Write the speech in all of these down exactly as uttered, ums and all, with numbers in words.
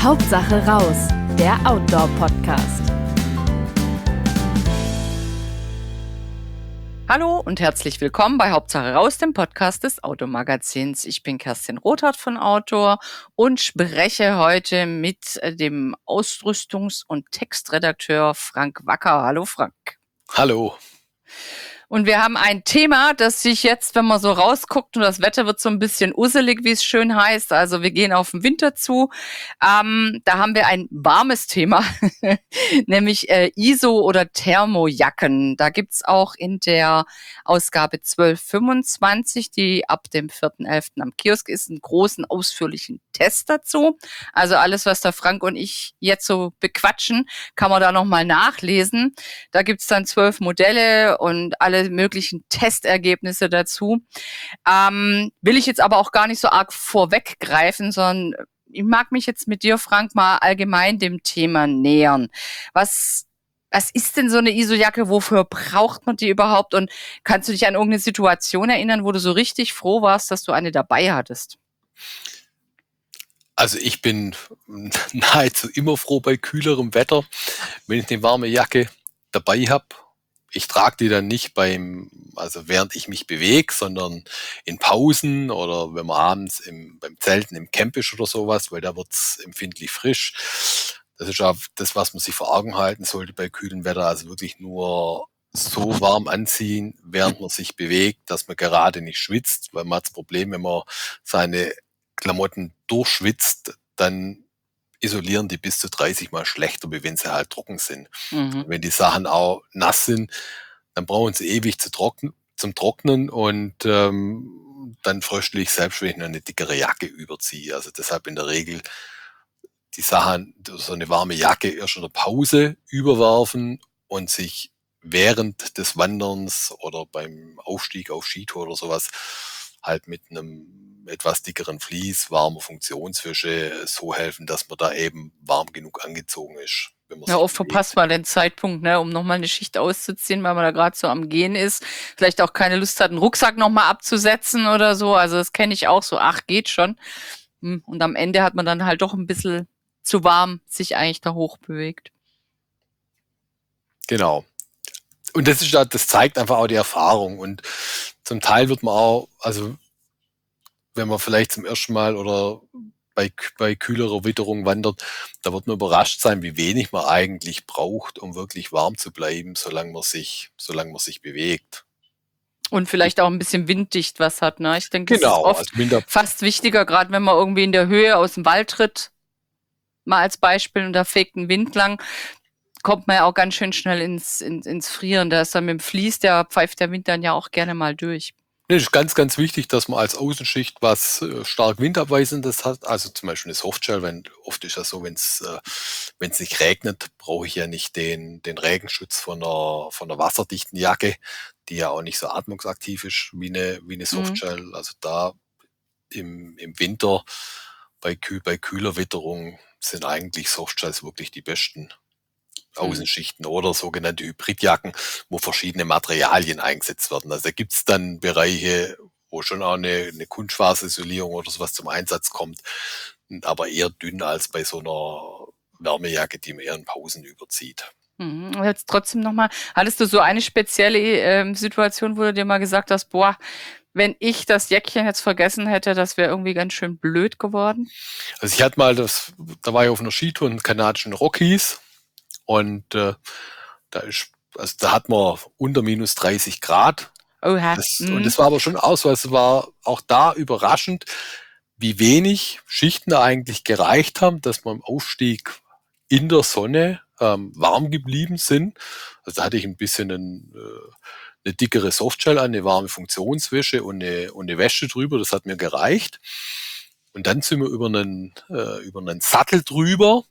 Hauptsache raus, der Outdoor-Podcast. Hallo und herzlich willkommen bei Hauptsache raus, dem Podcast des Automagazins. Ich bin Kerstin Rothardt von Outdoor und spreche heute mit dem Ausrüstungs- und Textredakteur Frank Wacker. Hallo Frank. Hallo. Und wir haben ein Thema, das sich jetzt, wenn man so rausguckt und das Wetter wird so ein bisschen usselig, wie es schön heißt, also wir gehen auf den Winter zu, ähm, da haben wir ein warmes Thema, nämlich äh, I S O- oder Thermojacken. Da gibt's auch in der Ausgabe zwölf fünfundzwanzig, die ab dem vierten elften am Kiosk ist, einen großen, ausführlichen Test dazu. Also alles, was der Frank und ich jetzt so bequatschen, kann man da nochmal nachlesen. Da gibt's dann zwölf Modelle und alle möglichen Testergebnisse dazu. Ähm, will ich jetzt aber auch gar nicht so arg vorweggreifen, sondern ich mag mich jetzt mit dir, Frank, mal allgemein dem Thema nähern. Was, was ist denn so eine I S O-Jacke? Wofür braucht man die überhaupt? Und kannst du dich an irgendeine Situation erinnern, wo du so richtig froh warst, dass du eine dabei hattest? Also ich bin nahezu immer froh bei kühlerem Wetter, wenn ich eine warme Jacke dabei habe. Ich trage die dann nicht beim, also während ich mich bewege, sondern in Pausen oder wenn man abends im, beim Zelten im Camp ist oder sowas, weil da wird's empfindlich frisch. Das ist auch das, was man sich vor Augen halten sollte bei kühlem Wetter. Also wirklich nur so warm anziehen, während man sich bewegt, dass man gerade nicht schwitzt, weil man hat das Problem, wenn man seine Klamotten durchschwitzt, dann isolieren die bis zu dreißig Mal schlechter, wie wenn sie halt trocken sind. Mhm. Wenn die Sachen auch nass sind, dann brauchen sie ewig zu trocknen, zum Trocknen und ähm, dann fröstle ich selbst, wenn ich noch eine dickere Jacke überziehe. Also deshalb in der Regel die Sachen, so eine warme Jacke erst in der Pause überwerfen und sich während des Wanderns oder beim Aufstieg auf Skitour oder sowas halt mit einem etwas dickeren Vlies, warmer Funktionswäsche so helfen, dass man da eben warm genug angezogen ist. Wenn man Ja, sich oft bewegt. verpasst man den Zeitpunkt, ne, um nochmal eine Schicht auszuziehen, weil man da gerade so am Gehen ist. Vielleicht auch keine Lust hat, einen Rucksack nochmal abzusetzen oder so. Also das kenne ich auch so. Ach, geht schon. Hm, Und am Ende hat man dann halt doch ein bisschen zu warm sich eigentlich da hochbewegt. Genau. Und das ist, das zeigt einfach auch die Erfahrung. Und zum Teil wird man auch, also wenn man vielleicht zum ersten Mal oder bei, bei kühlerer Witterung wandert, da wird man überrascht sein, wie wenig man eigentlich braucht, um wirklich warm zu bleiben, solange man sich, solange man sich bewegt. Und vielleicht auch ein bisschen winddicht was hat, ne? Ich denke, das ist Genau, oft also Winter, fast wichtiger, gerade wenn man irgendwie in der Höhe aus dem Wald tritt, mal als Beispiel, und da fegt ein Wind lang, kommt man ja auch ganz schön schnell ins, ins, ins Frieren. Da ist dann mit dem Vlies, der pfeift der Wind dann ja auch gerne mal durch. es ist ganz, ganz wichtig, dass man als Außenschicht was äh, stark Windabweisendes hat. Also zum Beispiel eine Softshell, wenn oft ist ja so, wenn es äh, wenn es nicht regnet, brauche ich ja nicht den den Regenschutz von einer von einer wasserdichten Jacke, die ja auch nicht so atmungsaktiv ist wie eine wie eine Mhm. Softshell. Also da im im Winter bei kühl bei kühler Witterung sind eigentlich Softshells wirklich die besten Außenschichten oder sogenannte Hybridjacken, wo verschiedene Materialien eingesetzt werden. Also da gibt's dann Bereiche, wo schon auch eine, eine Kunstfaserisolierung oder sowas zum Einsatz kommt, aber eher dünn als bei so einer Wärmejacke, die man eher in Pausen überzieht. Mhm. Und jetzt trotzdem nochmal, hattest du so eine spezielle ähm, Situation, wo du dir mal gesagt hast, boah, wenn ich das Jäckchen jetzt vergessen hätte, das wäre irgendwie ganz schön blöd geworden? Also ich hatte mal das, da war ich auf einer Skitour in den kanadischen Rockies und äh, da ist, also da hat man unter minus dreißig Grad. Oha. Das, und Mhm. das war aber schon auch so, es war auch da überraschend, wie wenig Schichten da eigentlich gereicht haben, dass man im Aufstieg in der Sonne ähm, warm geblieben sind. Also da hatte ich ein bisschen ein, äh, eine dickere Softshell an, eine warme Funktionswäsche und eine, und eine Wäsche drüber, das hat mir gereicht. Und dann sind wir über einen, äh, über einen Sattel drüber,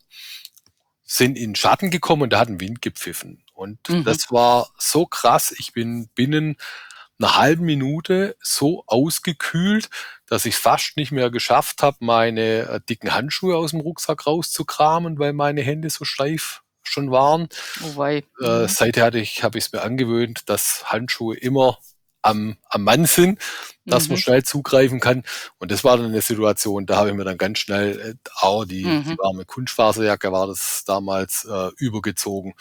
sind in den Schatten gekommen und da hat ein Wind gepfiffen. Und Mhm. das war so krass. Ich bin binnen einer halben Minute so ausgekühlt, dass ich fast nicht mehr geschafft habe, meine äh, dicken Handschuhe aus dem Rucksack rauszukramen, weil meine Hände so steif schon waren. Oh wei. Äh, Mhm. seither hatte ich, habe ich es mir angewöhnt, dass Handschuhe immer am, am Mann sind, dass Mhm. man schnell zugreifen kann. Und das war dann eine Situation, da habe ich mir dann ganz schnell äh, auch die, die Mhm. warme Kunstfaserjacke war das damals äh, übergezogen,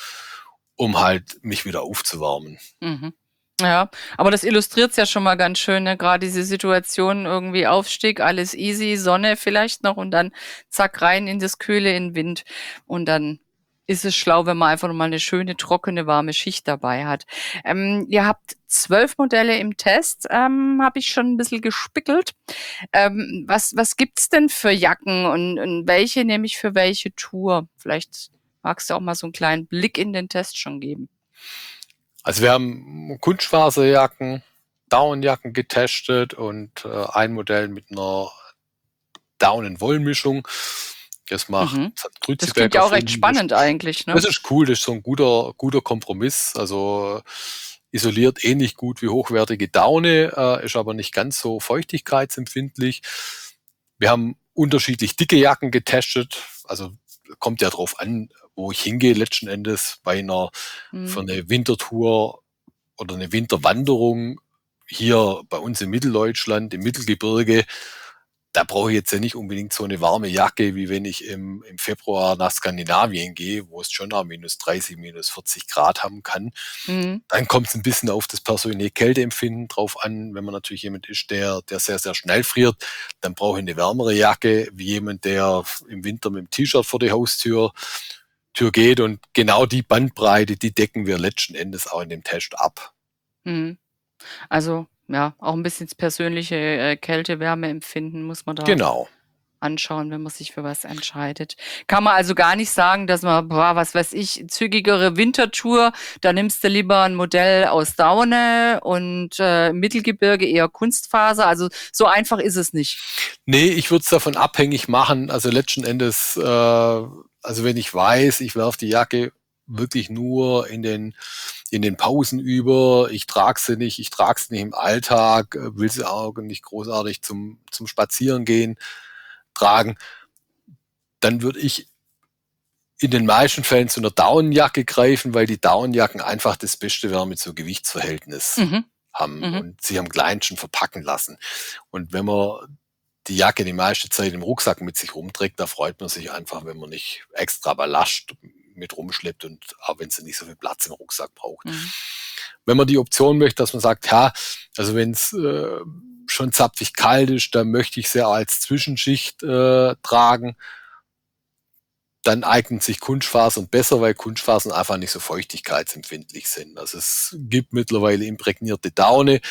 um halt mich wieder aufzuwärmen. Mhm. Ja, aber das illustriert's ja schon mal ganz schön, ne? Gerade diese Situation, irgendwie Aufstieg, alles easy, Sonne vielleicht noch und dann zack rein in das Kühle, in den Wind. Und dann ist es schlau, wenn man einfach noch mal eine schöne, trockene, warme Schicht dabei hat. Ähm, ihr habt zwölf Modelle im Test, ähm, habe ich schon ein bisschen gespickelt. Ähm, was was gibt's denn für Jacken und und welche nehme ich für welche Tour? Vielleicht magst du auch mal so einen kleinen Blick in den Test schon geben. Also wir haben Kunstfaserjacken, Daunenjacken getestet und äh, ein Modell mit einer Daunen-Wollmischung. Das macht Mhm. das hat Das klingt ja Grützeberger auch recht Film. spannend eigentlich, ne? Das ist cool, das ist so ein guter, guter Kompromiss. Also isoliert ähnlich gut wie hochwertige Daune, äh, ist aber nicht ganz so feuchtigkeitsempfindlich. Wir haben unterschiedlich dicke Jacken getestet. Also kommt ja drauf an, wo ich hingehe letzten Endes bei einer für Mhm. eine Wintertour oder eine Winterwanderung hier bei uns in Mitteldeutschland, im Mittelgebirge. Da brauche ich jetzt ja nicht unbedingt so eine warme Jacke, wie wenn ich im, im Februar nach Skandinavien gehe, wo es schon auch minus dreißig, minus vierzig Grad haben kann. Mhm. Dann kommt es ein bisschen auf das persönliche Kälteempfinden drauf an. Wenn man natürlich jemand ist, der, der sehr, sehr schnell friert, dann brauche ich eine wärmere Jacke, wie jemand, der im Winter mit dem T-Shirt vor die Haustür Tür geht. Und genau die Bandbreite, die decken wir letzten Endes auch in dem Test ab. Mhm. Also, ja, auch ein bisschen das persönliche, äh, Kälte-Wärme-Empfinden muss man da Genau. anschauen, wenn man sich für was entscheidet. Kann man also gar nicht sagen, dass man, boah, was weiß ich, zügigere Wintertour, da nimmst du lieber ein Modell aus Daune und, äh, im Mittelgebirge eher Kunstfaser. Also, so einfach ist es nicht. Nee, ich würde es davon abhängig machen. Also letzten Endes, äh, also wenn ich weiß, ich werfe die Jacke wirklich nur in den, in den Pausen über, ich trage sie nicht, ich trage sie nicht im Alltag, äh, will sie auch nicht großartig zum, zum Spazierengehen tragen, dann würde ich in den meisten Fällen zu einer Daunenjacke greifen, weil die Daunenjacken einfach das beste Wärme zu Gewichtsverhältnis Mhm. haben Mhm. und sich am kleinsten verpacken lassen. Und wenn man die Jacke die meiste Zeit im Rucksack mit sich rumträgt, da freut man sich einfach, wenn man nicht extra Ballast mit rumschleppt und auch wenn sie nicht so viel Platz im Rucksack braucht. Mhm. Wenn man die Option möchte, dass man sagt, ja, also wenn es äh, schon zapfig kalt ist, dann möchte ich sie als Zwischenschicht äh, tragen, dann eignen sich Kunstfasern besser, weil Kunstfasern einfach nicht so feuchtigkeitsempfindlich sind. Also es gibt mittlerweile imprägnierte Daune,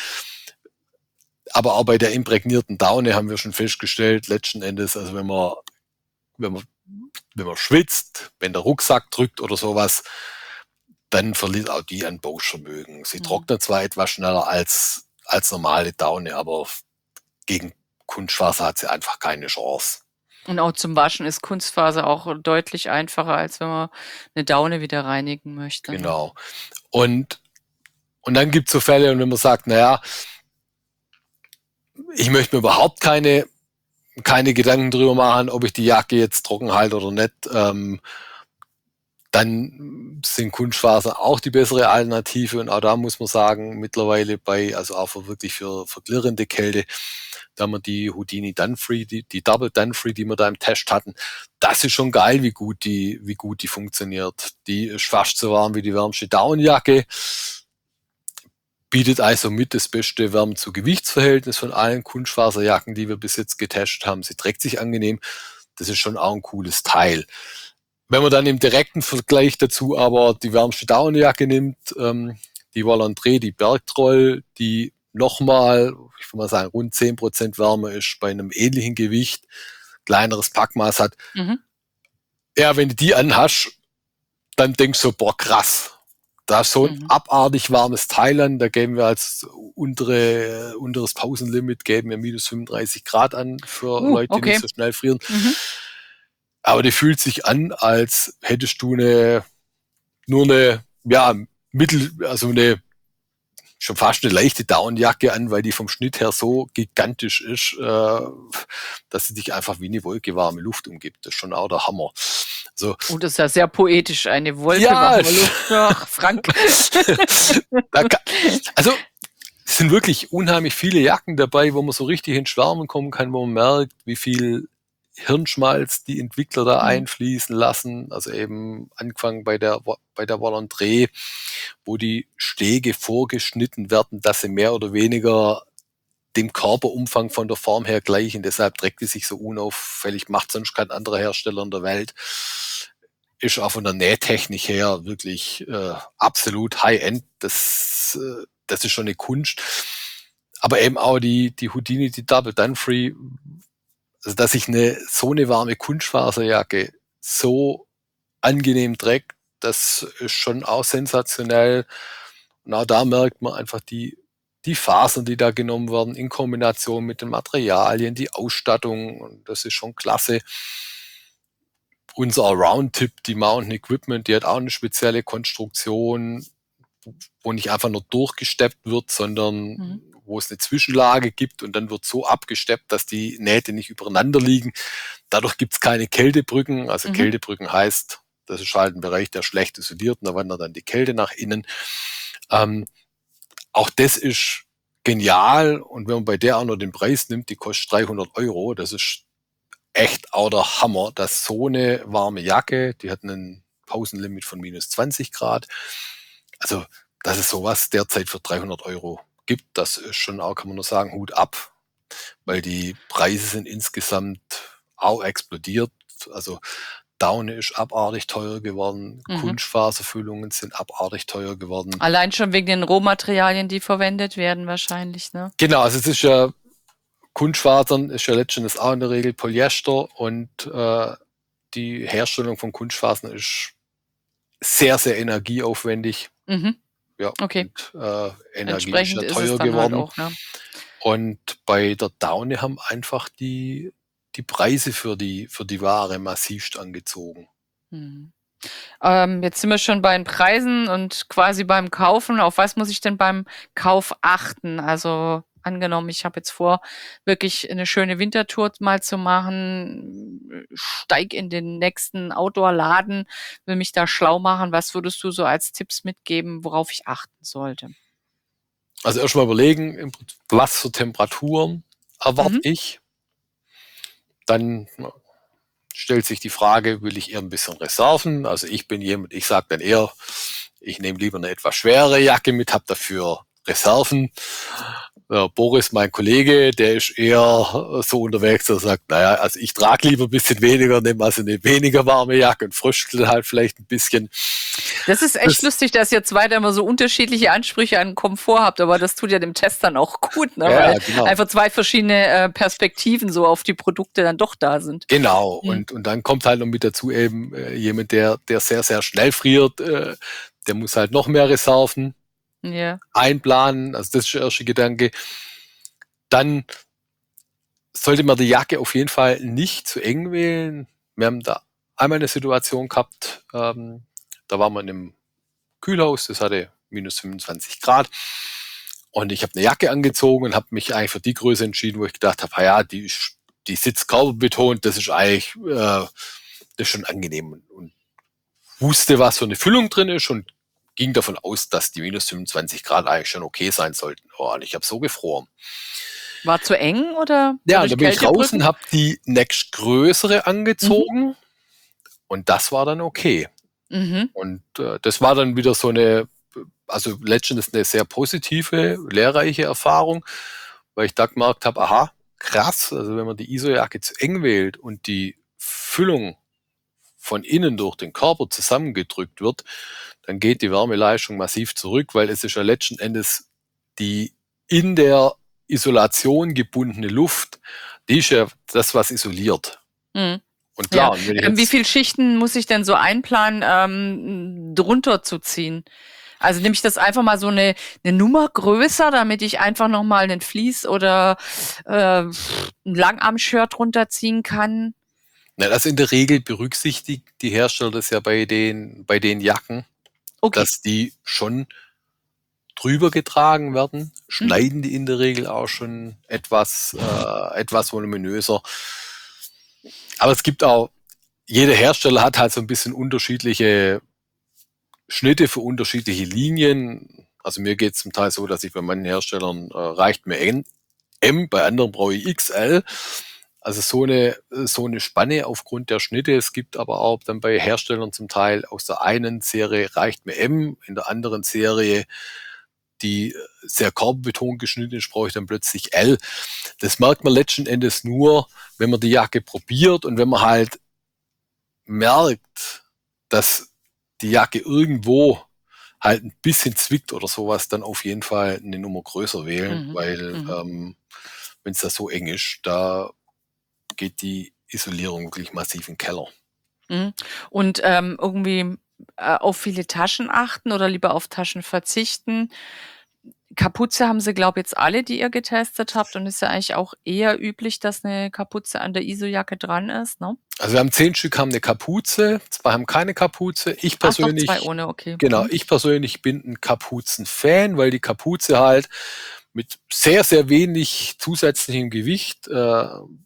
aber auch bei der imprägnierten Daune haben wir schon festgestellt, letzten Endes, also wenn man, wenn man, wenn man schwitzt, wenn der Rucksack drückt oder sowas, dann verliert auch die an Bauschvermögen. Sie Mhm. trocknet zwar etwas schneller als, als normale Daune, aber gegen Kunstfaser hat sie einfach keine Chance. Und auch zum Waschen ist Kunstfaser auch deutlich einfacher, als wenn man eine Daune wieder reinigen möchte, ne? Genau. Und, und dann gibt es so Fälle, und wenn man sagt, naja, ich möchte mir überhaupt keine, keine Gedanken drüber machen, ob ich die Jacke jetzt trocken halte oder nicht, ähm, dann sind Kunstfaser auch die bessere Alternative. Und auch da muss man sagen, mittlerweile bei, also auch für wirklich für, für klirrende Kälte, da haben wir die Houdini Dunfree, die, die Double Dunfree, die wir da im Test hatten. Das ist schon geil, wie gut die, wie gut die funktioniert. Die ist fast so warm wie die wärmste Daunenjacke. Bietet also mit das beste Wärme-zu-Gewichtsverhältnis von allen Kunstfaserjacken, die wir bis jetzt getestet haben. Sie trägt sich angenehm. Das ist schon auch ein cooles Teil. Wenn man dann im direkten Vergleich dazu aber die wärmste Daunenjacke nimmt, ähm, die Valandré, die Bergtroll, die nochmal, ich würde mal sagen, rund zehn Prozent wärmer ist, bei einem ähnlichen Gewicht, kleineres Packmaß hat. Mhm. Ja, wenn du die anhast, dann denkst du, boah, krass. Da ist so ein Mhm. abartig warmes Teil an, da geben wir als untere, unteres Pausenlimit, geben wir minus fünfunddreißig Grad an für Uh, Leute, die okay. nicht so schnell frieren. Mhm. Aber die fühlt sich an, als hättest du eine, nur eine, ja, mittel, also eine, schon fast eine leichte Daunenjacke an, weil die vom Schnitt her so gigantisch ist, äh, dass sie dich einfach wie eine Wolke warme Luft umgibt. Das ist schon auch der Hammer. So. Oh, das ist ja sehr poetisch, eine Wolke Ja. warme Luft. Ach, Frank. Da kann, also es sind wirklich unheimlich viele Jacken dabei, wo man so richtig ins Schwärmen kommen kann, wo man merkt, wie viel Hirnschmalz die Entwickler da Mhm. einfließen lassen. Also eben angefangen bei der, bei der Volandré, wo die Stege vorgeschnitten werden, dass sie mehr oder weniger dem Körperumfang von der Form her gleichen. Deshalb trägt die sich so unauffällig, macht sonst kein anderer Hersteller in der Welt. Ist auch von der Nähtechnik her wirklich äh, absolut High-End. Das, äh, das ist schon eine Kunst. Aber eben auch die, die Houdini, die Double Dunfree, also dass ich eine so eine warme Kunstfaserjacke so angenehm trägt, das ist schon auch sensationell. Und auch da merkt man einfach die, die Fasern, die da genommen werden, in Kombination mit den Materialien, die Ausstattung. Und das ist schon klasse. Unser Allround-Tipp, die Mountain Equipment, die hat auch eine spezielle Konstruktion, wo nicht einfach nur durchgesteppt wird, sondern mhm. wo es eine Zwischenlage gibt und dann wird so abgesteppt, dass die Nähte nicht übereinander liegen. Dadurch gibt es keine Kältebrücken. Also mhm. Kältebrücken heißt, das ist halt ein Bereich, der schlecht isoliert und da wandert dann die Kälte nach innen. Ähm, auch das ist genial und wenn man bei der auch noch den Preis nimmt, die kostet dreihundert Euro, das ist echt auch der Hammer, dass so eine warme Jacke, die hat einen Pausenlimit von minus zwanzig Grad, also dass es sowas derzeit für dreihundert Euro gibt, das ist schon auch, kann man nur sagen, Hut ab, weil die Preise sind insgesamt auch explodiert, also Daune ist abartig teuer geworden, mhm. Kunstfaserfüllungen sind abartig teuer geworden. Allein schon wegen den Rohmaterialien, die verwendet werden wahrscheinlich, ne? Genau, also es ist ja, Kunstfasern ist ja letztendlich auch in der Regel Polyester und äh, die Herstellung von Kunstfasern ist sehr, sehr energieaufwendig. Mhm. Ja, okay. Und, äh, Energie ist ja teuer ist geworden. Halt auch, ne? Und bei der Daune haben einfach die die Preise für die, für die Ware massivst angezogen. Hm. Ähm, jetzt sind wir schon bei den Preisen und quasi beim Kaufen. Auf was muss ich denn beim Kauf achten? Also angenommen, ich habe jetzt vor, wirklich eine schöne Wintertour mal zu machen, steig in den nächsten Outdoor-Laden, will mich da schlau machen. Was würdest du so als Tipps mitgeben, worauf ich achten sollte? Also erst mal überlegen, was für Temperaturen erwarte mhm. ich. Dann stellt sich die Frage, will ich eher ein bisschen Reserven? Also ich bin jemand, ich sage dann eher, ich nehme lieber eine etwas schwere Jacke mit, habe dafür Reserven. Äh, Boris, mein Kollege, der ist eher so unterwegs, der sagt, naja, also ich trage lieber ein bisschen weniger, nehme also eine weniger warme Jacke und fröstel halt vielleicht ein bisschen. Das ist echt das, lustig, dass ihr zwei da immer so unterschiedliche Ansprüche an Komfort habt, aber das tut ja dem Test dann auch gut, ne? Ja, weil genau. einfach zwei verschiedene äh, Perspektiven so auf die Produkte dann doch da sind. Genau, mhm. und, und dann kommt halt noch mit dazu eben äh, jemand, der, der sehr, sehr schnell friert, äh, der muss halt noch mehr Reserven ja. einplanen, also das ist der erste Gedanke. Dann sollte man die Jacke auf jeden Fall nicht zu eng wählen. Wir haben da einmal eine Situation gehabt, ähm, da waren wir in einem Kühlhaus, das hatte minus fünfundzwanzig Grad und ich habe eine Jacke angezogen und habe mich eigentlich für die Größe entschieden, wo ich gedacht habe, ja, die, die sitzt körperbetont, das ist eigentlich äh, das ist schon angenehm und wusste, was für eine Füllung drin ist und ging davon aus, dass die minus fünfundzwanzig Grad eigentlich schon okay sein sollten. Oh, und ich habe so gefroren. War zu eng oder? Ja, da bin ich raus und habe die nächstgrößere angezogen mhm. und das war dann okay. Mhm. Und äh, das war dann wieder so eine, also letztendlich eine sehr positive, lehrreiche Erfahrung, weil ich da gemerkt habe, aha, krass, also wenn man die I S O-Jacke zu eng wählt und die Füllung von innen durch den Körper zusammengedrückt wird, dann geht die Wärmeleistung massiv zurück, weil es ist ja letzten Endes die in der Isolation gebundene Luft, die ist ja das, was isoliert. Mhm. Und klar, ja. ähm, wie viele Schichten muss ich denn so einplanen, ähm, drunter zu ziehen? Also nehme ich das einfach mal so eine, eine Nummer größer, damit ich einfach nochmal einen Vlies oder äh, ein Langarm-Shirt runterziehen kann? Na, also in der Regel berücksichtigt die Hersteller das ja bei den, bei den Jacken, okay. dass die schon drüber getragen werden, schneiden mhm. die in der Regel auch schon etwas, äh, etwas voluminöser. Aber es gibt auch, jeder Hersteller hat halt so ein bisschen unterschiedliche Schnitte für unterschiedliche Linien. Also mir geht es zum Teil so, dass ich bei manchen Herstellern äh, reicht mir M, M, bei anderen brauche ich X L. Also so eine, so eine Spanne aufgrund der Schnitte. Es gibt aber auch dann bei Herstellern zum Teil aus der einen Serie reicht mir M, in der anderen Serie, die sehr körperbetont geschnitten ist, brauche ich dann plötzlich L. Das merkt man letzten Endes nur, wenn man die Jacke probiert und wenn man halt merkt, dass die Jacke irgendwo halt ein bisschen zwickt oder sowas, dann auf jeden Fall eine Nummer größer wählen, Mhm. weil Mhm. ähm, wenn es da so eng ist, da geht die Isolierung wirklich massiv in den Keller. Mhm. Und ähm, irgendwie äh, auf viele Taschen achten oder lieber auf Taschen verzichten? Kapuze haben sie, glaube ich, jetzt alle, die ihr getestet habt. Und ist ja eigentlich auch eher üblich, dass eine Kapuze an der ISO-Jacke dran ist, ne? Also wir haben zehn Stück haben eine Kapuze, zwei haben keine Kapuze. Ich Ach doch, zwei persönlich, ohne, okay. genau, Mhm. ich persönlich bin ein Kapuzen-Fan, weil die Kapuze halt mit sehr, sehr wenig zusätzlichem Gewicht äh,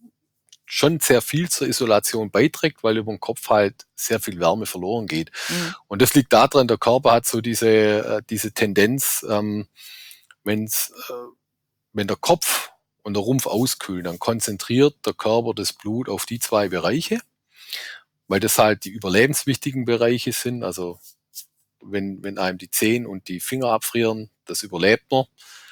schon sehr viel zur Isolation beiträgt, weil über den Kopf halt sehr viel Wärme verloren geht. Mhm. Und das liegt daran, der Körper hat so diese, äh, diese Tendenz, ähm, wenn's, äh, wenn der Kopf und der Rumpf auskühlen, dann konzentriert der Körper das Blut auf die zwei Bereiche, weil das halt die überlebenswichtigen Bereiche sind. Also wenn, wenn einem die Zehen und die Finger abfrieren, das überlebt man.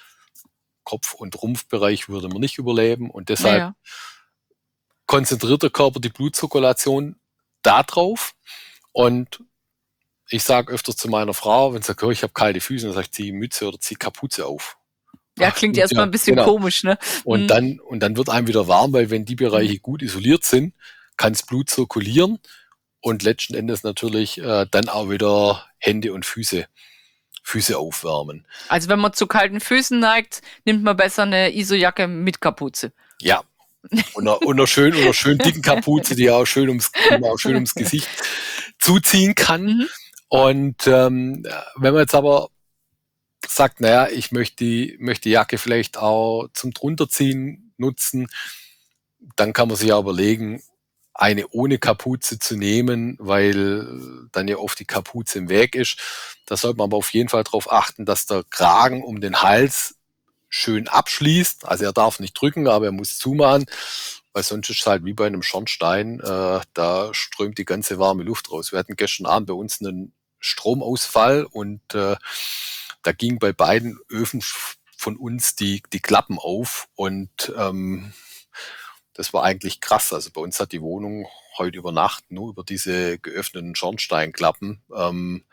Kopf- und Rumpfbereich würde man nicht überleben und deshalb Naja. konzentriert der Körper die Blutzirkulation da drauf. Und ich sage öfters zu meiner Frau, wenn sie sagt, oh, ich habe kalte Füße, dann sage ich, zieh Mütze oder zieh Kapuze auf. Ja, Ach, klingt gut, erstmal ja, ein bisschen genau. komisch, ne? Und Mhm. dann, und dann wird einem wieder warm, weil wenn die Bereiche Mhm. gut isoliert sind, kann das Blut zirkulieren und letzten Endes natürlich äh, dann auch wieder Hände und Füße, Füße aufwärmen. Also wenn man zu kalten Füßen neigt, nimmt man besser eine ISO-Jacke mit Kapuze. Ja. Und einer, und einer schön, und einer schön dicken Kapuze, die auch schön ums, die man auch schön ums Gesicht zuziehen kann. Mhm. Und ähm, wenn man jetzt aber sagt, naja, ich möchte die, möchte die Jacke vielleicht auch zum Drunterziehen nutzen, dann kann man sich ja überlegen, eine ohne Kapuze zu nehmen, weil dann ja oft die Kapuze im Weg ist. Da sollte man aber auf jeden Fall darauf achten, dass der Kragen um den Hals schön abschließt. Also er darf nicht drücken, aber er muss zumachen, weil sonst ist es halt wie bei einem Schornstein, äh, da strömt die ganze warme Luft raus. Wir hatten gestern Abend bei uns einen Stromausfall und äh, da ging bei beiden Öfen von uns die, die Klappen auf und ähm, das war eigentlich krass. Also bei uns hat die Wohnung heute über Nacht nur über diese geöffneten Schornsteinklappen ähm,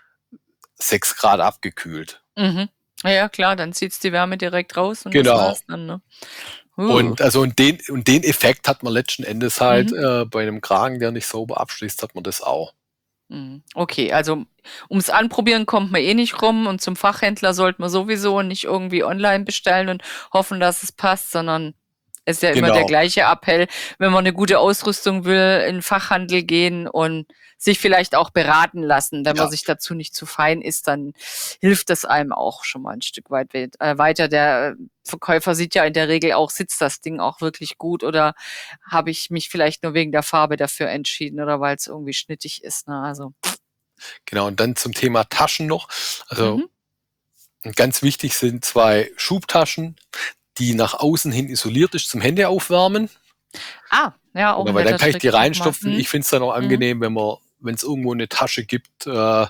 sechs Grad abgekühlt. Mhm. Ja, klar, dann zieht's die Wärme direkt raus und das Genau. war's dann, ne? Uh. Und also und den, und den Effekt hat man letzten Endes halt Mhm. äh, bei einem Kragen, der nicht sauber abschließt, hat man das auch. Mhm. Okay, also ums Anprobieren kommt man eh nicht rum und zum Fachhändler sollte man sowieso nicht irgendwie online bestellen und hoffen, dass es passt, sondern es ist ja immer der Genau. gleiche Appell, wenn man eine gute Ausrüstung will, in den Fachhandel gehen und sich vielleicht auch beraten lassen. Wenn Ja. man sich dazu nicht zu fein ist, dann hilft das einem auch schon mal ein Stück weit we- äh, weiter. Der äh, Verkäufer sieht ja in der Regel auch, sitzt das Ding auch wirklich gut oder habe ich mich vielleicht nur wegen der Farbe dafür entschieden oder weil es irgendwie schnittig ist. Ne? Also, Genau. Und dann zum Thema Taschen noch. Also mhm. ganz wichtig sind zwei Schubtaschen, die nach außen hin isoliert ist zum Hände aufwärmen. Ah, ja, auch Genau, ein weil dann netter kann ich die Trick nochmal. reinstopfen. Mhm. Ich finde es dann auch Mhm. angenehm, wenn man, wenn es irgendwo eine Tasche gibt äh,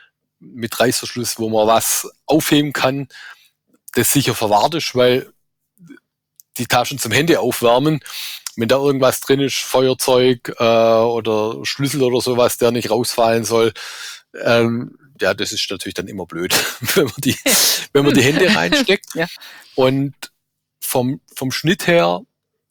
mit Reißverschluss, wo man was aufheben kann, das sicher verwahrt ist, weil die Taschen zum Hände aufwärmen, wenn da irgendwas drin ist, Feuerzeug äh, oder Schlüssel oder sowas, der nicht rausfallen soll, ähm, ja, das ist natürlich dann immer blöd, wenn man die, wenn man die Hände reinsteckt. Ja. Und vom, vom Schnitt her,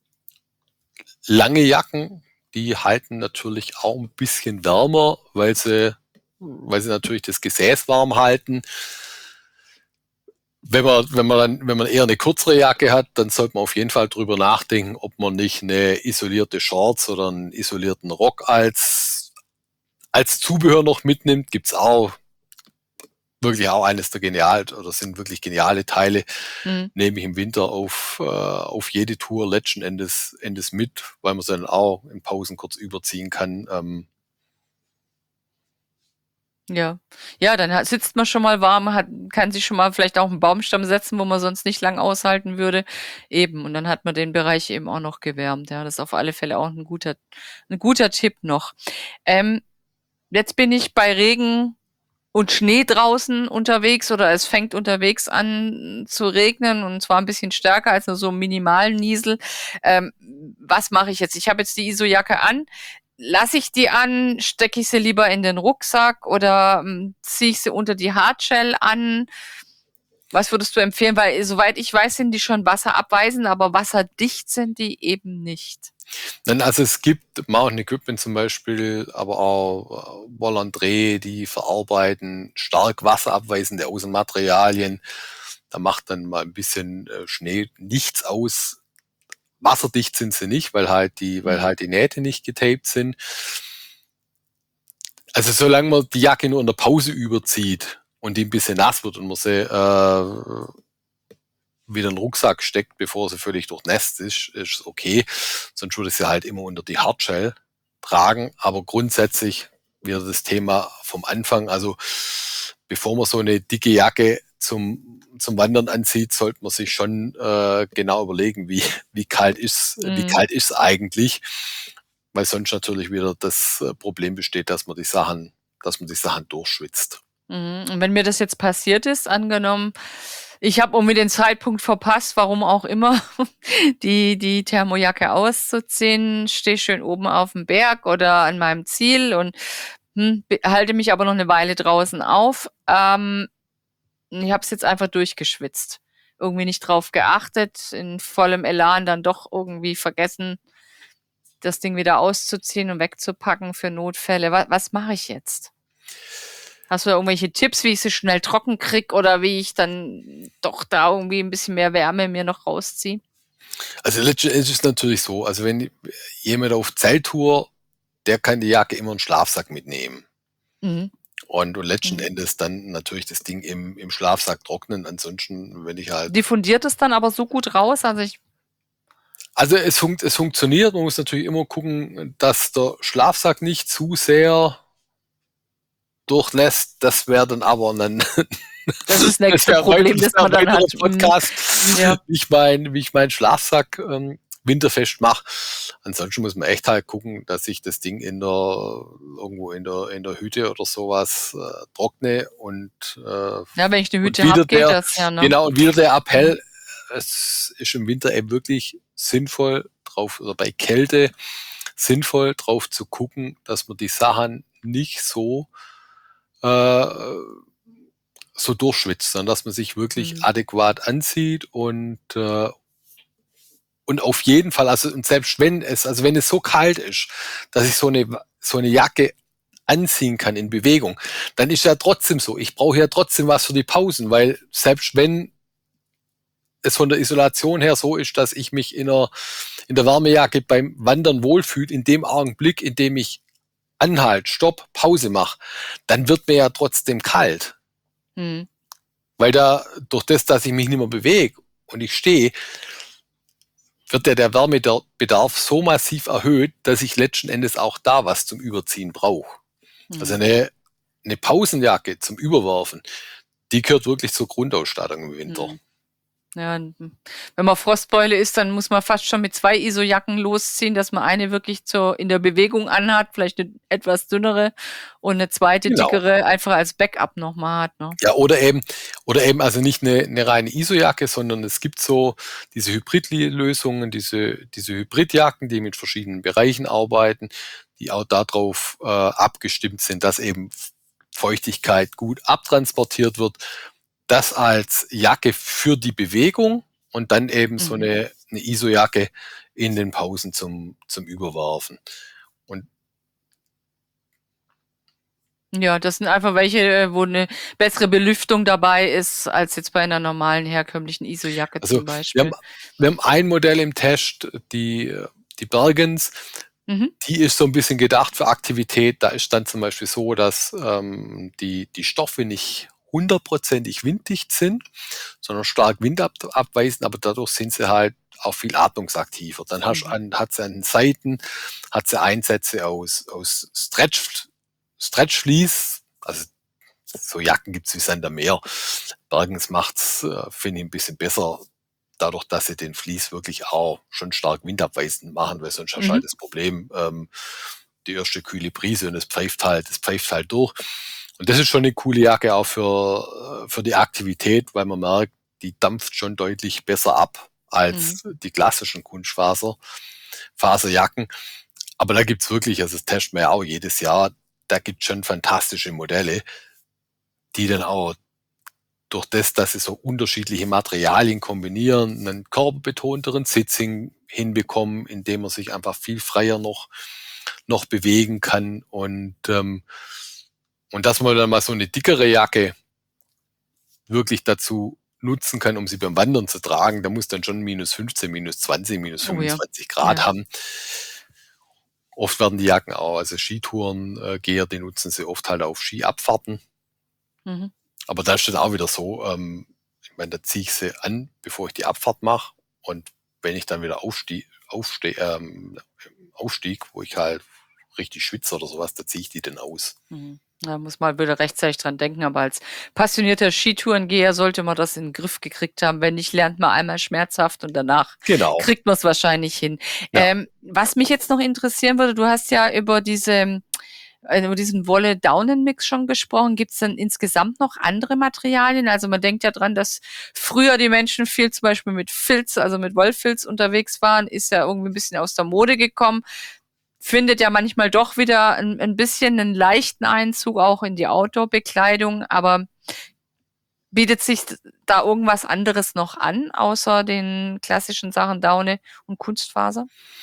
lange Jacken, die halten natürlich auch ein bisschen wärmer, weil sie, weil sie natürlich das Gesäß warm halten. Wenn man, wenn man dann, wenn man eher eine kürzere Jacke hat, dann sollte man auf jeden Fall drüber nachdenken, ob man nicht eine isolierte Shorts oder einen isolierten Rock als, als Zubehör noch mitnimmt. Gibt's auch wirklich auch eines der genial oder sind wirklich geniale Teile. Mhm. Nehme ich im Winter auf, äh, auf jede Tour letzten Endes, Endes mit, weil man sie dann auch in Pausen kurz überziehen kann. Ähm, Ja. Ja, dann hat, sitzt man schon mal warm, hat, kann sich schon mal vielleicht auch einen Baumstamm setzen, wo man sonst nicht lang aushalten würde. Eben. Und dann hat man den Bereich eben auch noch gewärmt. Ja, das ist auf alle Fälle auch ein guter, ein guter Tipp noch. Ähm, jetzt bin ich bei Regen und Schnee draußen unterwegs oder es fängt unterwegs an zu regnen und zwar ein bisschen stärker als nur so einen minimalen Niesel. Ähm, was mache ich jetzt? Ich habe jetzt die Isojacke an. Lasse ich die an, stecke ich sie lieber in den Rucksack oder ähm, ziehe ich sie unter die Hardshell an? Was würdest du empfehlen? Weil soweit ich weiß, sind die schon wasserabweisend, aber wasserdicht sind die eben nicht. Nein, also es gibt Mountain Equipment zum Beispiel, aber auch äh, Volandre, die verarbeiten stark wasserabweisende Außenmaterialien. Da macht dann mal ein bisschen äh, Schnee nichts aus. Wasserdicht sind sie nicht, weil halt die, weil halt die Nähte nicht getaped sind. Also solange man die Jacke nur in der Pause überzieht und die ein bisschen nass wird und man sie äh, wieder in den Rucksack steckt, bevor sie völlig durchnässt ist, ist okay. Sonst würde ich sie halt immer unter die Hardshell tragen. Aber grundsätzlich wieder das Thema vom Anfang. Also bevor man so eine dicke Jacke zum, zum Wandern anzieht, sollte man sich schon äh, genau überlegen, wie, wie kalt ist, Mhm. wie kalt ist eigentlich. Weil sonst natürlich wieder das äh, Problem besteht, dass man die Sachen, dass man die Sachen durchschwitzt. Mhm. Und wenn mir das jetzt passiert ist, angenommen, ich habe irgendwie den Zeitpunkt verpasst, warum auch immer, die, die Thermojacke auszuziehen, stehe schön oben auf dem Berg oder an meinem Ziel und hm, be- halte mich aber noch eine Weile draußen auf. Ähm, ich habe es jetzt einfach durchgeschwitzt. Irgendwie nicht drauf geachtet, in vollem Elan dann doch irgendwie vergessen, das Ding wieder auszuziehen und wegzupacken für Notfälle. Was, was mache ich jetzt? Hast du da irgendwelche Tipps, wie ich sie schnell trocken krieg oder wie ich dann doch da irgendwie ein bisschen mehr Wärme mir noch rausziehe? Also letztendlich ist es natürlich so, also wenn jemand auf Zelttour, der kann die Jacke immer einen Schlafsack mitnehmen. Mhm. Und, und letzten Mhm. Endes dann natürlich das Ding im, im Schlafsack trocknen. Ansonsten, wenn ich halt. Diffundiert es dann aber so gut raus? Also ich. Also es, funkt, es funktioniert, man muss natürlich immer gucken, dass der Schlafsack nicht zu sehr durchlässt. Das wäre dann aber ein, Das ist das nächste wär Problem, ein das man dann hat. weiterer Podcast, Ja. wie ich meinen wie ich meinen Schlafsack ähm, winterfest mache. Ansonsten muss man echt halt gucken, dass ich das Ding in der irgendwo in der in der Hütte oder sowas äh, trockne und äh, Ja, wenn ich eine und Hütte wieder habe, geht der das ja, ne? genau und wieder der Appell, es ist im Winter eben wirklich sinnvoll drauf oder bei Kälte sinnvoll drauf zu gucken, dass man die Sachen nicht so äh, so durchschwitzt, sondern dass man sich wirklich Mhm. adäquat anzieht und äh, und auf jeden Fall, also und selbst wenn es, also wenn es so kalt ist, dass ich so eine so eine Jacke anziehen kann in Bewegung, dann ist ja trotzdem so. Ich brauche ja trotzdem was für die Pausen, weil selbst wenn es von der Isolation her so ist, dass ich mich in der in der Wärmejacke beim Wandern wohlfühle, in dem Augenblick, in dem ich Anhalt, Stopp, Pause mache, dann wird mir ja trotzdem kalt. Mhm. Weil da, durch das, dass ich mich nicht mehr bewege und ich stehe, wird ja der Wärmebedarf so massiv erhöht, dass ich letzten Endes auch da was zum Überziehen brauche. Mhm. Also eine, eine Pausenjacke zum Überwerfen, die gehört wirklich zur Grundausstattung im Winter. Mhm. Ja, wenn man Frostbeule ist, dann muss man fast schon mit zwei Isojacken losziehen, dass man eine wirklich zur, in der Bewegung anhat, vielleicht eine etwas dünnere und eine zweite Genau. dickere einfach als Backup nochmal hat. Ne? Ja, oder eben, oder eben also nicht eine, eine reine Isojacke, sondern es gibt so diese Hybridlösungen, diese, diese Hybridjacken, die mit verschiedenen Bereichen arbeiten, die auch darauf äh, abgestimmt sind, dass eben Feuchtigkeit gut abtransportiert wird. Das als Jacke für die Bewegung und dann eben mhm. so eine, eine Isojacke in den Pausen zum, zum Überwerfen. Und ja, das sind einfach welche, wo eine bessere Belüftung dabei ist, als jetzt bei einer normalen, herkömmlichen Isojacke also zum Beispiel. Wir haben, wir haben ein Modell im Test, die, die Bergens, mhm. die ist so ein bisschen gedacht für Aktivität. Da ist dann zum Beispiel so, dass ähm, die, die Stoffe nicht hundertprozentig winddicht sind, sondern stark windabweisend, aber dadurch sind sie halt auch viel atmungsaktiver. Dann hast, mhm. an, hat sie an den Seiten, hat sie Einsätze aus, aus Stretch, Stretch Fleece, also so Jacken gibt's wie Sand am Meer. Bergens macht's, äh, finde ich, ein bisschen besser, dadurch, dass sie den Vlies wirklich auch schon stark windabweisend machen, weil sonst hast du Mhm. halt das Problem, ähm, die erste kühle Brise und es pfeift halt, es pfeift halt durch. Und das ist schon eine coole Jacke auch für, äh, für die Aktivität, weil man merkt, die dampft schon deutlich besser ab als die klassischen Kunstfaser, Faserjacken. Aber da gibt's wirklich, also das testen wir ja auch jedes Jahr, da gibt's schon fantastische Modelle, die dann auch durch das, dass sie so unterschiedliche Materialien kombinieren, einen körperbetonteren Sitz hin, hinbekommen, indem man sich einfach viel freier noch, noch bewegen kann. Und, ähm, und dass man dann mal so eine dickere Jacke wirklich dazu nutzen kann, um sie beim Wandern zu tragen, da muss dann schon minus fünfzehn, minus zwanzig, minus Oh ja. fünfundzwanzig Grad Ja. haben. Oft werden die Jacken auch, also Skitourengeher, die nutzen sie oft halt auf Skiabfahrten. Mhm. Aber da ist das auch wieder so, ähm, ich meine, da ziehe ich sie an, bevor ich die Abfahrt mache. Und wenn ich dann wieder aufstieg, aufste, ähm, aufstieg, wo ich halt richtig schwitze oder sowas, da ziehe ich die dann aus. Mhm. Da muss man wieder rechtzeitig dran denken, aber als passionierter Skitourengeher sollte man das in den Griff gekriegt haben. Wenn nicht, lernt man einmal schmerzhaft und danach Genau. kriegt man es wahrscheinlich hin. Ja. Ähm, was mich jetzt noch interessieren würde, du hast ja über diese äh, über diesen Wolle-Daunen-Mix schon gesprochen. Gibt es denn insgesamt noch andere Materialien? Also man denkt ja dran, dass früher die Menschen viel zum Beispiel mit Filz, also mit Wollfilz unterwegs waren, ist ja irgendwie ein bisschen aus der Mode gekommen. Findet ja manchmal doch wieder ein, ein bisschen einen leichten Einzug auch in die Outdoor-Bekleidung, aber bietet sich da irgendwas anderes noch an, außer den klassischen Sachen Daune und Kunstfaser?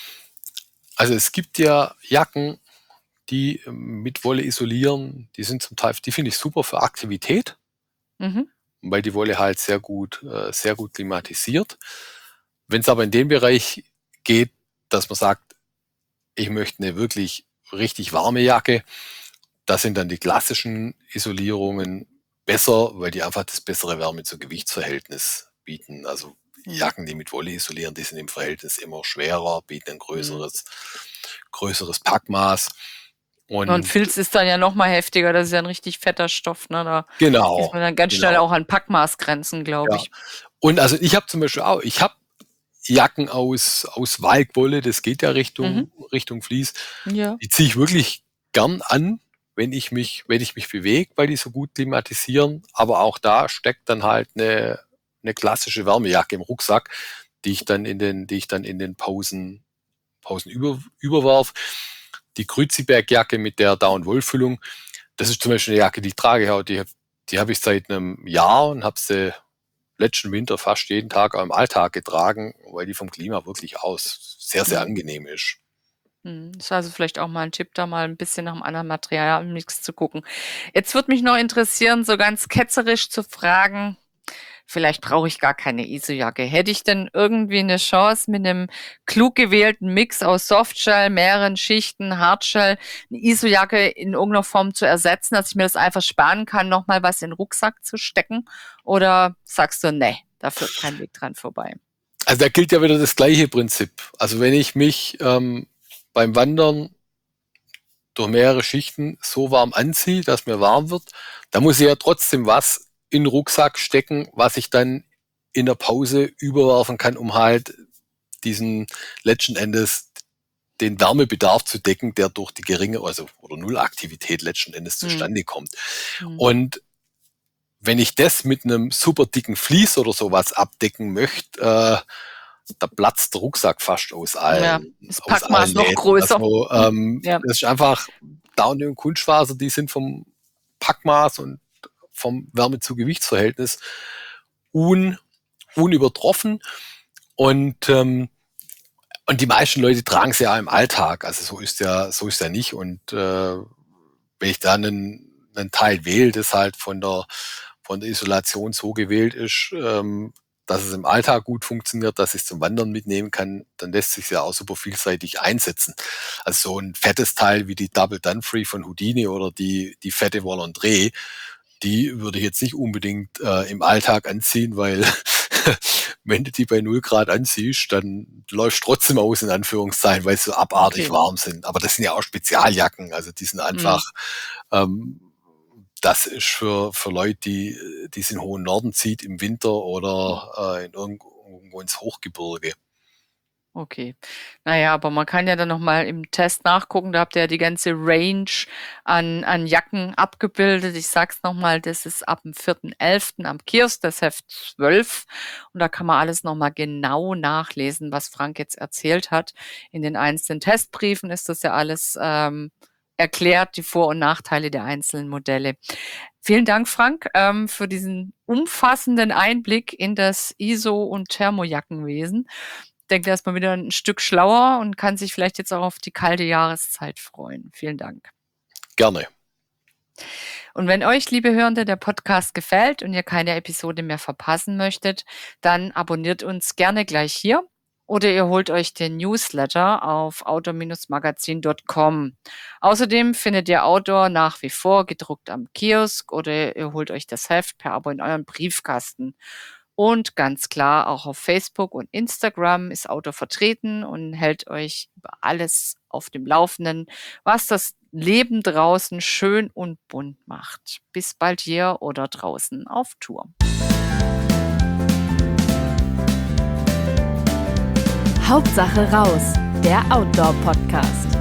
Also es gibt ja Jacken, die ähm, mit Wolle isolieren, die sind zum Teil, die finde ich super für Aktivität, Mhm. weil die Wolle halt sehr gut, äh, sehr gut klimatisiert. Wenn es aber in den Bereich geht, dass man sagt, ich möchte eine wirklich richtig warme Jacke, da sind dann die klassischen Isolierungen besser, weil die einfach das bessere Wärme-zu-Gewichtsverhältnis bieten. Also Mhm. Jacken, die mit Wolle isolieren, die sind im Verhältnis immer schwerer, bieten ein größeres, größeres Packmaß. Und, Und Filz ist dann ja noch mal heftiger, das ist ja ein richtig fetter Stoff, ne? Da genau, ist man dann ganz schnell genau. auch an Packmaßgrenzen, glaube Ja. ich. Und also ich habe zum Beispiel auch, ich habe Jacken aus, aus Walkwolle, das geht ja Richtung, Richtung Vlies. Ja. Die ziehe ich wirklich gern an, wenn ich mich, wenn ich mich bewege, weil die so gut klimatisieren. Aber auch da steckt dann halt eine, eine klassische Wärmejacke im Rucksack, die ich dann in den, die ich dann in den Pausen, Pausen über, überwarf. Die Grüziberg-Jacke mit der Down-Wollfüllung, das ist zum Beispiel eine Jacke, die ich trage. Ja, die, die habe ich seit einem Jahr und habe sie letzten Winter fast jeden Tag auch im Alltag getragen, weil die vom Klima wirklich aus sehr, sehr Mhm. angenehm ist. Mhm. Das ist also vielleicht auch mal ein Tipp, da mal ein bisschen nach einem anderen Materialmix zu gucken. Jetzt würde mich noch interessieren, so ganz ketzerisch zu fragen, vielleicht brauche ich gar keine Iso-Jacke. Hätte ich denn irgendwie eine Chance, mit einem klug gewählten Mix aus Softshell, mehreren Schichten, Hardshell, eine Iso-Jacke in irgendeiner Form zu ersetzen, dass ich mir das einfach sparen kann, noch mal was in den Rucksack zu stecken? Oder sagst du, nee, da führt kein Weg dran vorbei? Also da gilt ja wieder das gleiche Prinzip. Also wenn ich mich ähm, beim Wandern durch mehrere Schichten so warm anziehe, dass mir warm wird, dann muss ich ja trotzdem was in den Rucksack stecken, was ich dann in der Pause überwerfen kann, um halt diesen letzten Endes den Wärmebedarf zu decken, der durch die geringe, also oder Nullaktivität letzten Endes Mhm. zustande kommt. Mhm. Und wenn ich das mit einem super dicken Vlies oder sowas abdecken möchte, äh, da platzt der Rucksack fast aus allen, Ja, das aus Packmaß allen noch Nähten. größer. Also, ähm, Ja. das ist einfach Daune und Kunstfaser, die sind vom Packmaß und vom Wärme-zu-Gewichtsverhältnis un, unübertroffen. Und, ähm, und die meisten Leute tragen es ja im Alltag. Also so ist ja, so ist ja nicht. Und äh, wenn ich da einen, einen Teil wähle, das halt von der, von der Isolation so gewählt ist, ähm, dass es im Alltag gut funktioniert, dass ich es zum Wandern mitnehmen kann, dann lässt sich ja auch super vielseitig einsetzen. Also so ein fettes Teil wie die Double Dunfree von Houdini oder die, die fette Volandré, die würde ich jetzt nicht unbedingt äh, im Alltag anziehen, weil wenn du die bei null Grad anziehst, dann läufst du trotzdem aus, in Anführungszeichen, weil sie so abartig Okay. warm sind. Aber das sind ja auch Spezialjacken, also die sind einfach, Mhm. ähm, das ist für, für Leute, die, die es in den hohen Norden zieht, im Winter oder äh, in irgendwo ins Hochgebirge. Okay. Naja, aber man kann ja dann nochmal im Test nachgucken. Da habt ihr ja die ganze Range an, an Jacken abgebildet. Ich sag's nochmal, das ist ab dem vierten elften am Kiosk, das Heft zwölf. Und da kann man alles nochmal genau nachlesen, was Frank jetzt erzählt hat. In den einzelnen Testbriefen ist das ja alles ähm, erklärt, die Vor- und Nachteile der einzelnen Modelle. Vielen Dank, Frank, ähm, für diesen umfassenden Einblick in das I S O- und Thermojackenwesen. Ich denke, da ist man wieder ein Stück schlauer und kann sich vielleicht jetzt auch auf die kalte Jahreszeit freuen. Vielen Dank. Gerne. Und wenn euch, liebe Hörende, der Podcast gefällt und ihr keine Episode mehr verpassen möchtet, dann abonniert uns gerne gleich hier oder ihr holt euch den Newsletter auf outdoor Bindestrich magazin Punkt com. Außerdem findet ihr Outdoor nach wie vor gedruckt am Kiosk oder ihr holt euch das Heft per Abo in euren Briefkasten. Und ganz klar, auch auf Facebook und Instagram ist Outdoor vertreten und hält euch über alles auf dem Laufenden, was das Leben draußen schön und bunt macht. Bis bald hier oder draußen auf Tour. Hauptsache raus, der Outdoor-Podcast.